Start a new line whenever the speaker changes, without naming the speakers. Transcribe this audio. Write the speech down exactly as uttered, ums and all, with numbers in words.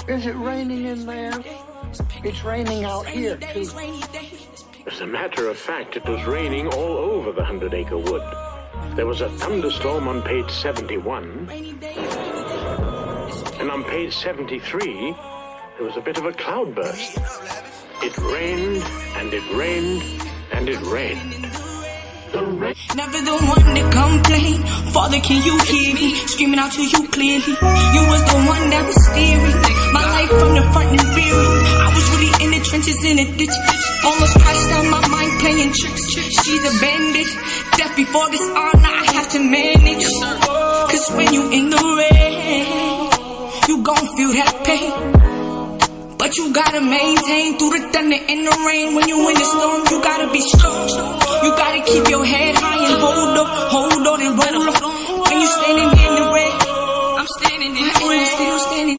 Is it raining in there? It's raining out here, too.
As a matter of fact, it was raining all over the Hundred Acre Wood. There was a thunderstorm on page seventy-one. And on page seventy-three, there was a bit of a cloudburst. It rained, and it rained, and it rained.
Never the one to complain. Father, can you hear me? Screaming out to you clearly. You was the one that was steering my life from the front and rear. I was really in the trenches, in the ditch. Almost crashed out my mind playing tricks. She's a bandit. Death before this hour, now I have to manage. Cause when you in the rain, you gon' feel that pain. But you gotta maintain through the thunder and the rain. When you in the storm, you gotta be strong. You gotta keep your head high and hold up, hold on and roll up. When you standing in the rain, I'm standing in the rain, still standing.